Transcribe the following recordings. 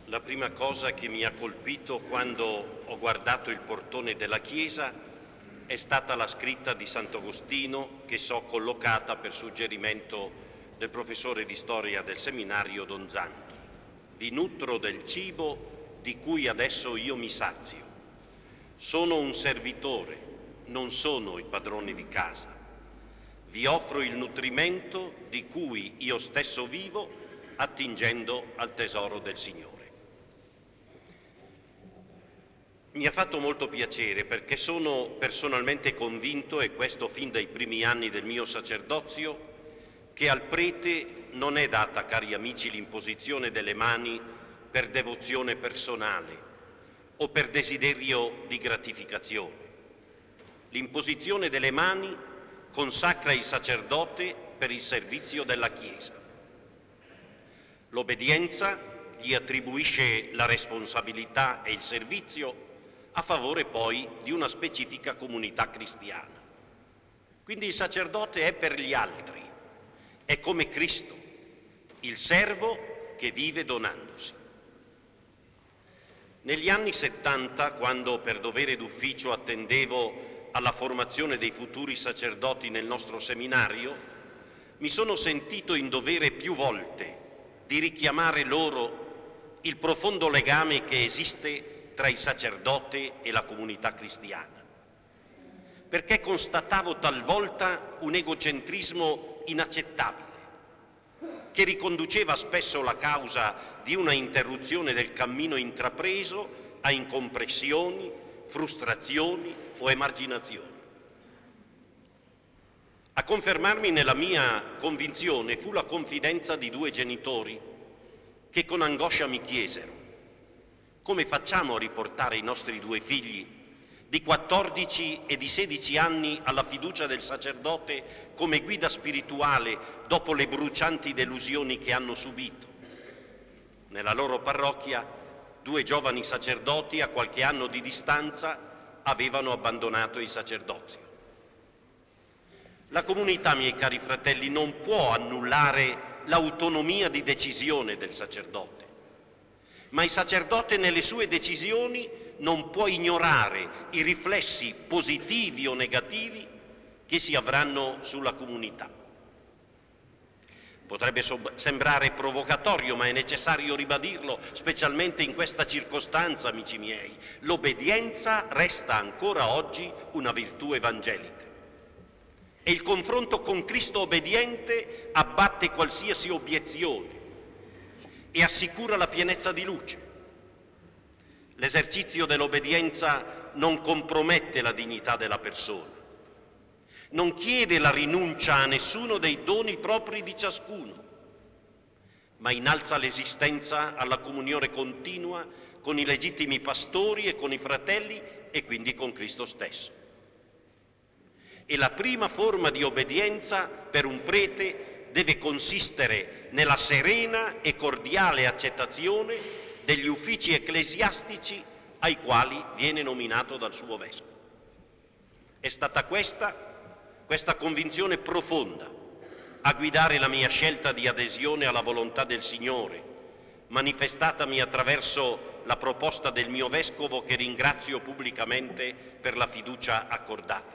La prima cosa che mi ha colpito quando ho guardato il portone della chiesa è stata la scritta di Sant'Agostino che so collocata per suggerimento del professore di storia del seminario Don Zanchi. Vi nutro del cibo di cui adesso io mi sazio. Sono un servitore, non sono il padrone di casa. Vi offro il nutrimento di cui io stesso vivo attingendo al tesoro del Signore. Mi ha fatto molto piacere perché sono personalmente convinto, e questo fin dai primi anni del mio sacerdozio, che al prete non è data, cari amici, l'imposizione delle mani per devozione personale o per desiderio di gratificazione. L'imposizione delle mani consacra il sacerdote per il servizio della Chiesa. L'obbedienza gli attribuisce la responsabilità e il servizio a favore poi di una specifica comunità cristiana. Quindi il sacerdote è per gli altri, è come Cristo, il servo che vive donandosi. Negli anni 70, quando per dovere d'ufficio attendevo alla formazione dei futuri sacerdoti nel nostro seminario, mi sono sentito in dovere più volte di richiamare loro il profondo legame che esiste tra il sacerdote e la comunità cristiana, perché constatavo talvolta un egocentrismo inaccettabile, che riconduceva spesso la causa di una interruzione del cammino intrapreso a incomprensioni, frustrazioni o emarginazioni. A confermarmi nella mia convinzione fu la confidenza di due genitori che con angoscia mi chiesero: come facciamo a riportare i nostri due figli di 14 e di 16 anni alla fiducia del sacerdote come guida spirituale dopo le brucianti delusioni che hanno subito? Nella loro parrocchia, due giovani sacerdoti a qualche anno di distanza avevano abbandonato il sacerdozio. La comunità, miei cari fratelli, non può annullare l'autonomia di decisione del sacerdote, ma il sacerdote nelle sue decisioni non può ignorare i riflessi positivi o negativi che si avranno sulla comunità. Potrebbe sembrare provocatorio, ma è necessario ribadirlo, specialmente in questa circostanza, amici miei. L'obbedienza resta ancora oggi una virtù evangelica. E il confronto con Cristo obbediente abbatte qualsiasi obiezione e assicura la pienezza di luce. L'esercizio dell'obbedienza non compromette la dignità della persona, non chiede la rinuncia a nessuno dei doni propri di ciascuno, ma innalza l'esistenza alla comunione continua con i legittimi pastori e con i fratelli e quindi con Cristo stesso. E la prima forma di obbedienza per un prete deve consistere nella serena e cordiale accettazione degli uffici ecclesiastici ai quali viene nominato dal suo vescovo. È stata questa convinzione profonda a guidare la mia scelta di adesione alla volontà del Signore, manifestatami attraverso la proposta del mio vescovo, che ringrazio pubblicamente per la fiducia accordata.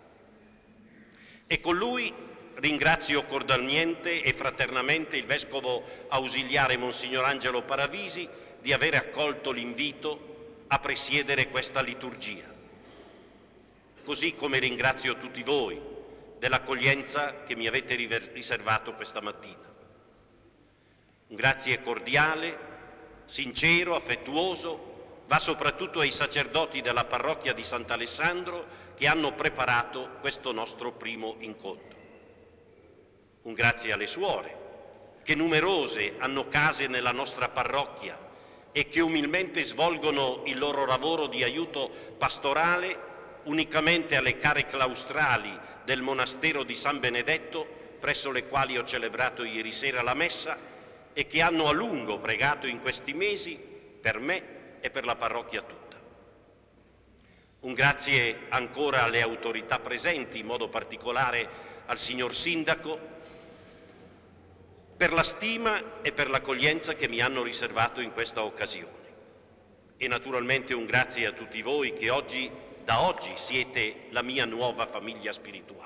E con lui ringrazio cordialmente e fraternamente il vescovo ausiliare Monsignor Angelo Paravisi di aver accolto l'invito a presiedere questa liturgia, così come ringrazio tutti voi dell'accoglienza che mi avete riservato questa mattina. Un grazie cordiale, sincero, affettuoso va soprattutto ai sacerdoti della parrocchia di Sant'Alessandro che hanno preparato questo nostro primo incontro. Un grazie alle suore, che numerose hanno case nella nostra parrocchia e che umilmente svolgono il loro lavoro di aiuto pastorale unicamente alle care claustrali del monastero di San Benedetto, presso le quali ho celebrato ieri sera la messa, e che hanno a lungo pregato in questi mesi per me e per la parrocchia tutta. Un grazie ancora alle autorità presenti, in modo particolare al signor Sindaco, per la stima e per l'accoglienza che mi hanno riservato in questa occasione. E naturalmente un grazie a tutti voi che da oggi siete la mia nuova famiglia spirituale.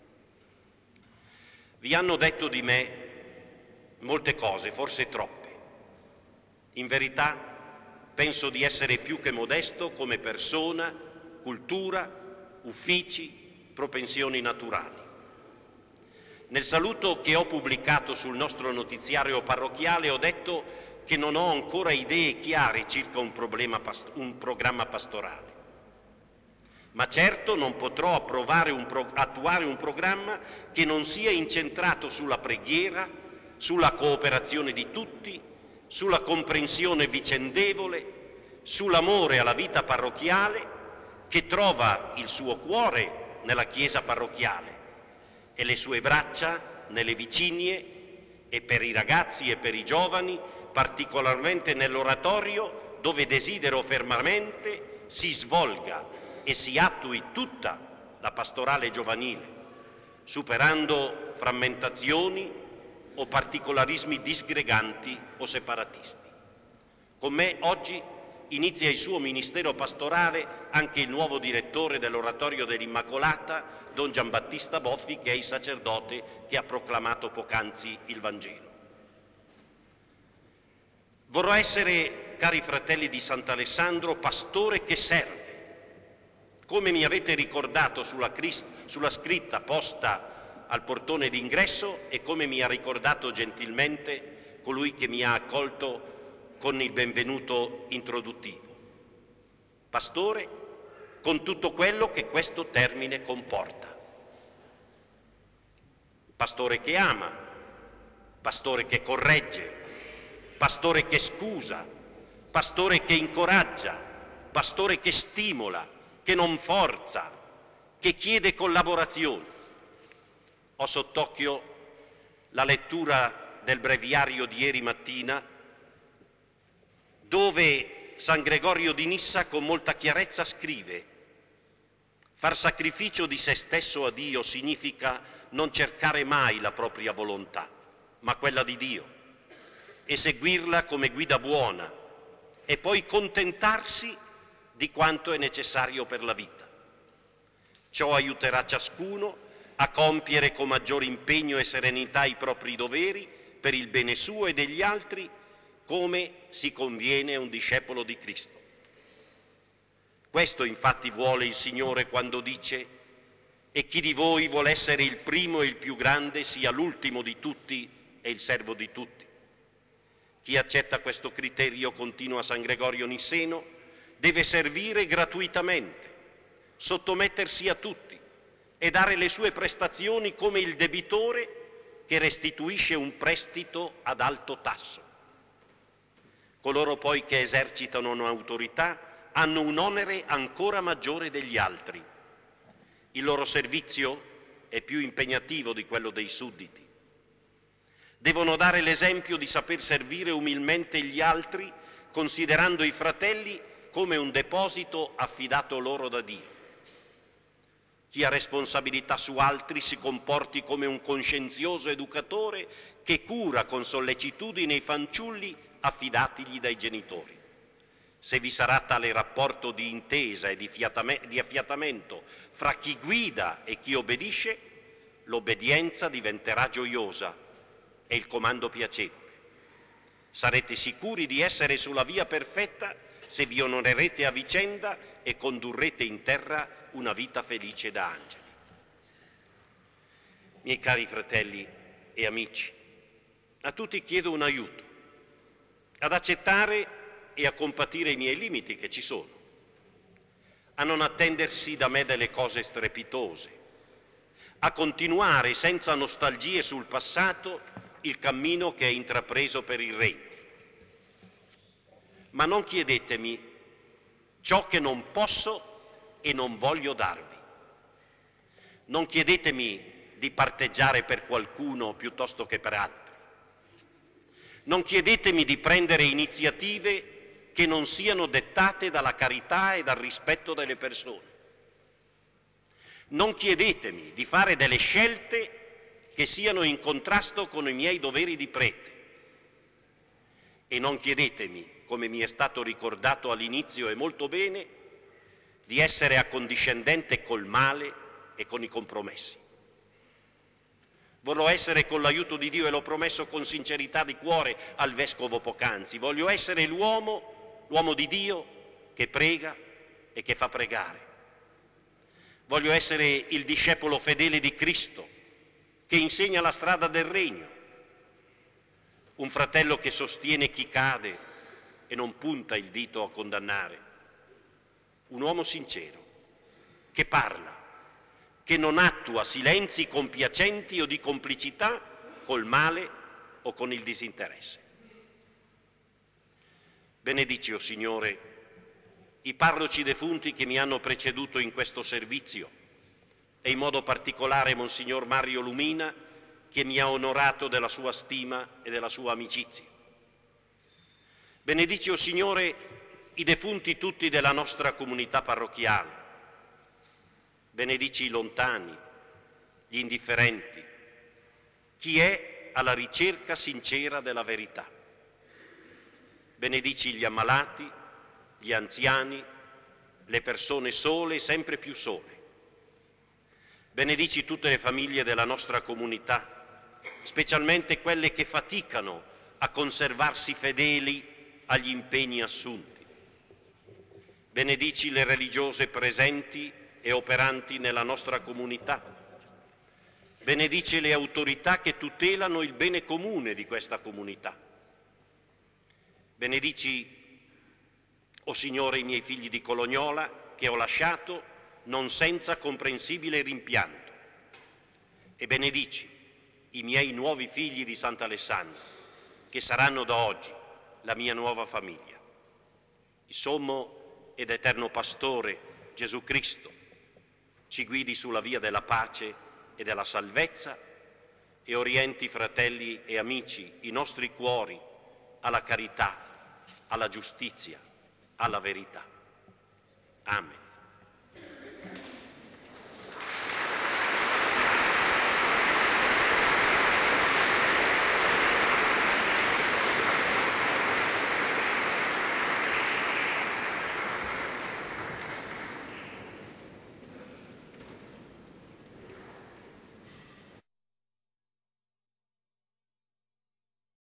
Vi hanno detto di me molte cose, forse troppe. In verità penso di essere più che modesto come persona, cultura, uffici, propensioni naturali. Nel saluto che ho pubblicato sul nostro notiziario parrocchiale ho detto che non ho ancora idee chiare circa un programma pastorale. Ma certo non potrò attuare un programma che non sia incentrato sulla preghiera, sulla cooperazione di tutti, sulla comprensione vicendevole, sull'amore alla vita parrocchiale che trova il suo cuore nella chiesa parrocchiale e le sue braccia nelle vicinie e per i ragazzi e per i giovani, particolarmente nell'oratorio dove desidero fermamente si svolga e si attui tutta la pastorale giovanile, superando frammentazioni o particolarismi disgreganti o separatisti. Con me oggi inizia il suo ministero pastorale anche il nuovo direttore dell'Oratorio dell'Immacolata, Don Giambattista Boffi, che è il sacerdote che ha proclamato poc'anzi il Vangelo. Vorrò essere, cari fratelli di Sant'Alessandro, pastore che serve, come mi avete ricordato sulla scritta posta al portone d'ingresso e come mi ha ricordato gentilmente colui che mi ha accolto con il benvenuto introduttivo. Pastore con tutto quello che questo termine comporta. Pastore che ama, pastore che corregge, pastore che scusa, pastore che incoraggia, pastore che stimola, che non forza, che chiede collaborazione. Ho sott'occhio la lettura del breviario di ieri mattina, dove San Gregorio di Nissa con molta chiarezza scrive: far sacrificio di se stesso a Dio significa non cercare mai la propria volontà, ma quella di Dio, e seguirla come guida buona, e poi contentarsi di quanto è necessario per la vita. Ciò aiuterà ciascuno a compiere con maggior impegno e serenità i propri doveri per il bene suo e degli altri, come si conviene a un discepolo di Cristo. Questo infatti vuole il Signore quando dice: e chi di voi vuole essere il primo e il più grande sia l'ultimo di tutti e il servo di tutti. Chi accetta questo criterio, continua San Gregorio Nisseno, deve servire gratuitamente, sottomettersi a tutti e dare le sue prestazioni come il debitore che restituisce un prestito ad alto tasso. Coloro poi che esercitano un'autorità hanno un onere ancora maggiore degli altri. Il loro servizio è più impegnativo di quello dei sudditi. Devono dare l'esempio di saper servire umilmente gli altri, considerando i fratelli come un deposito affidato loro da Dio. Chi ha responsabilità su altri si comporti come un coscienzioso educatore che cura con sollecitudine i fanciulli affidatigli dai genitori. Se vi sarà tale rapporto di intesa e di affiatamento fra chi guida e chi obbedisce, l'obbedienza diventerà gioiosa e il comando piacevole. Sarete sicuri di essere sulla via perfetta se vi onorerete a vicenda e condurrete in terra una vita felice da angeli. Miei cari fratelli e amici, a tutti chiedo un aiuto, ad accettare e a compatire i miei limiti, che ci sono, a non attendersi da me delle cose strepitose, a continuare senza nostalgie sul passato il cammino che è intrapreso per il Regno. Ma non chiedetemi ciò che non posso e non voglio darvi. Non chiedetemi di parteggiare per qualcuno piuttosto che per altri. Non chiedetemi di prendere iniziative che non siano dettate dalla carità e dal rispetto delle persone. Non chiedetemi di fare delle scelte che siano in contrasto con i miei doveri di prete. E non chiedetemi, come mi è stato ricordato all'inizio e molto bene, di essere accondiscendente col male e con i compromessi. Vorrò essere, con l'aiuto di Dio, e l'ho promesso con sincerità di cuore al Vescovo poc'anzi, voglio essere l'uomo di Dio che prega e che fa pregare. Voglio essere il discepolo fedele di Cristo che insegna la strada del regno, un fratello che sostiene chi cade e non punta il dito a condannare, un uomo sincero che parla, che non attua silenzi compiacenti o di complicità col male o con il disinteresse. Benedici, o Signore, i parroci defunti che mi hanno preceduto in questo servizio e in modo particolare Monsignor Mario Lumina, che mi ha onorato della sua stima e della sua amicizia. Benedici, o Signore, i defunti tutti della nostra comunità parrocchiale. Benedici i lontani, gli indifferenti, chi è alla ricerca sincera della verità. Benedici gli ammalati, gli anziani, le persone sole e sempre più sole. Benedici tutte le famiglie della nostra comunità, specialmente quelle che faticano a conservarsi fedeli agli impegni assunti. Benedici le religiose presenti e operanti nella nostra comunità. Benedici le autorità che tutelano il bene comune di questa comunità. Benedici, o Signore, i miei figli di Colognola che ho lasciato non senza comprensibile rimpianto. E benedici i miei nuovi figli di Sant'Alessandro, che saranno da oggi la mia nuova famiglia. Il sommo ed eterno Pastore Gesù Cristo ci guidi sulla via della pace e della salvezza e orienti, fratelli e amici, i nostri cuori alla carità, alla giustizia, alla verità. Amen.